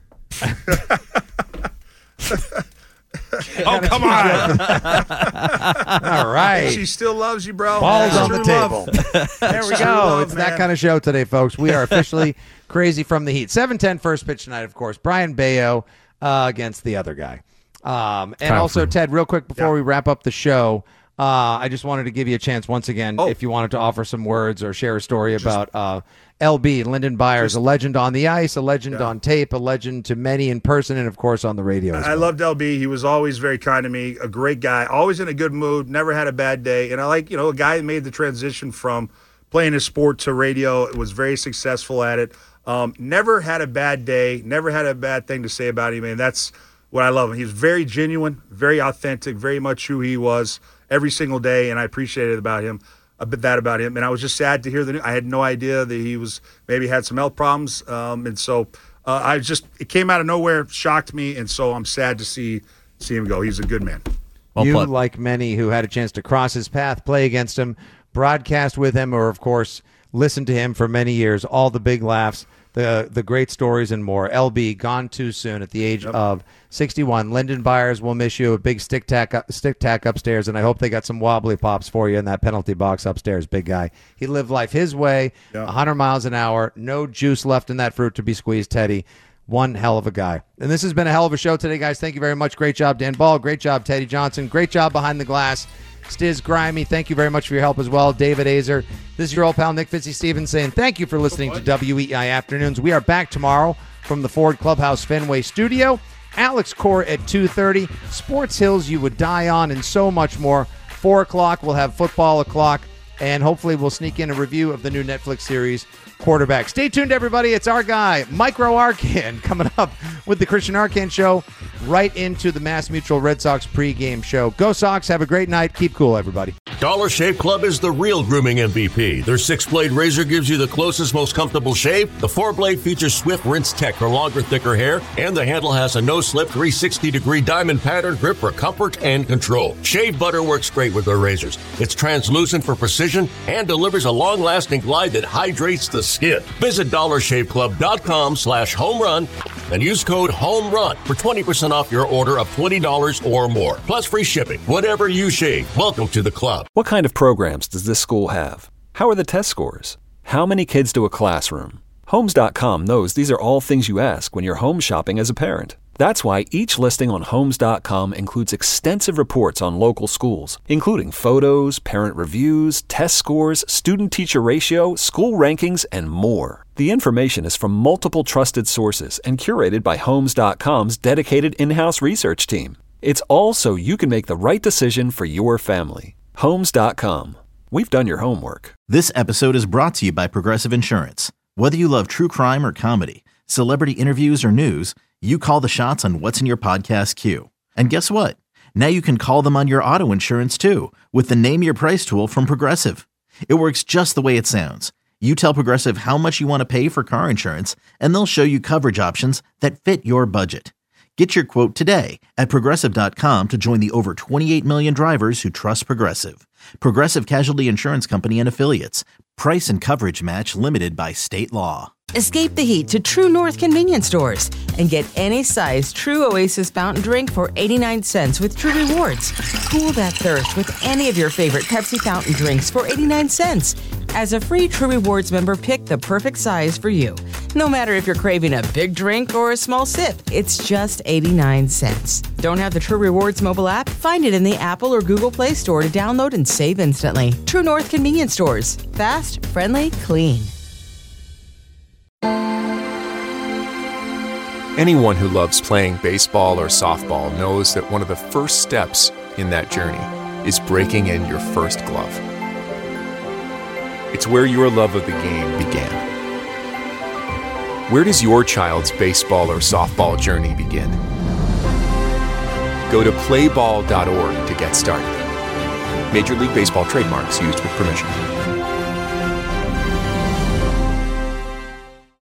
Oh, come on. All right. She still loves you, bro. Balls on the table. There we go. It's that kind of show today, folks. We are officially crazy from the heat. 7:10 first pitch tonight, of course. Brian Bayo against the other guy. And also, Ted, real quick before we wrap up the show, I just wanted to give you a chance once again if you wanted to offer some words or share a story about LB, Lyndon Byers, a legend on the ice, a legend on tape, a legend to many in person, and, of course, on the radio as well. I loved LB. He was always very kind to me, a great guy, always in a good mood, never had a bad day. And I like, a guy who made the transition from playing his sport to radio, was very successful at it, never had a bad day, never had a bad thing to say about him, and that's what I love him. He was very genuine, very authentic, very much who he was every single day, and I appreciated about him. And I was just sad to hear the news. I had no idea that he was maybe had some health problems, and so it came out of nowhere, shocked me, and so I'm sad to see him go. He's a good man. You, like many who had a chance to cross his path, play against him, broadcast with him, or of course listen to him for many years, all the big laughs, the great stories and more. LB gone too soon at the age of 61. Lyndon Byers will miss you. A big stick tack upstairs, and I hope they got some wobbly pops for you in that penalty box upstairs, big guy. He lived life his way, 100 miles an hour, no juice left in that fruit to be squeezed, Teddy. One hell of a guy. And this has been a hell of a show today, guys. Thank you very much. Great job, Dan Ball. Great job, Teddy Johnson. Great job behind the glass. Stiz Grimy, thank you very much for your help as well. David Azer. This is your old pal Nick Fitzy-Stevens saying thank you for listening to WEEI Afternoons. We are back tomorrow from the Ford Clubhouse Fenway studio. Alex Core at 2:30. Sports Hills you would die on and so much more. 4 o'clock we'll have football o'clock, and hopefully we'll sneak in a review of the new Netflix series Quarterback. Stay tuned, everybody. It's our guy, Micro Arcan, coming up with the Christian Arcan Show right into the Mass Mutual Red Sox pregame show. Go Sox. Have a great night. Keep cool, everybody. Dollar Shave Club is the real grooming MVP. Their 6-blade razor gives you the closest, most comfortable shave. The 4-blade features Swift Rinse Tech for longer, thicker hair, and the handle has a no-slip 360-degree diamond pattern grip for comfort and control. Shave butter works great with their razors. It's translucent for precision and delivers a long-lasting glide that hydrates the skin. Visit DollarShaveClub.com/homerun and use code HOMERUN for 20% off your order of $20 or more. Plus free shipping. Whatever you shave, welcome to the club. What kind of programs does this school have? How are the test scores? How many kids do a classroom? Homes.com knows these are all things you ask when you're home shopping as a parent. That's why each listing on Homes.com includes extensive reports on local schools, including photos, parent reviews, test scores, student-teacher ratio, school rankings, and more. The information is from multiple trusted sources and curated by Homes.com's dedicated in-house research team. It's all so you can make the right decision for your family. Homes.com. We've done your homework. This episode is brought to you by Progressive Insurance. Whether you love true crime or comedy, celebrity interviews or news, you call the shots on what's in your podcast queue. And guess what? Now you can call them on your auto insurance too with the Name Your Price tool from Progressive. It works just the way it sounds. You tell Progressive how much you want to pay for car insurance, and they'll show you coverage options that fit your budget. Get your quote today at Progressive.com to join the over 28 million drivers who trust Progressive. Progressive Casualty Insurance Company and Affiliates. Price and coverage match limited by state law. Escape the heat to True North convenience stores and get any size True Oasis fountain drink for 89 cents with True Rewards. Cool that thirst with any of your favorite Pepsi fountain drinks for 89 cents. As a free True Rewards member, pick the perfect size for you. No matter if you're craving a big drink or a small sip, it's just 89 cents. Don't have the True Rewards mobile app? Find it in the Apple or Google Play Store to download and save instantly. True North Convenience Stores. Fast, friendly, clean. Anyone who loves playing baseball or softball knows that one of the first steps in that journey is breaking in your first glove. It's where your love of the game began. Where does your child's baseball or softball journey begin? Go to playball.org to get started. Major League Baseball trademarks used with permission.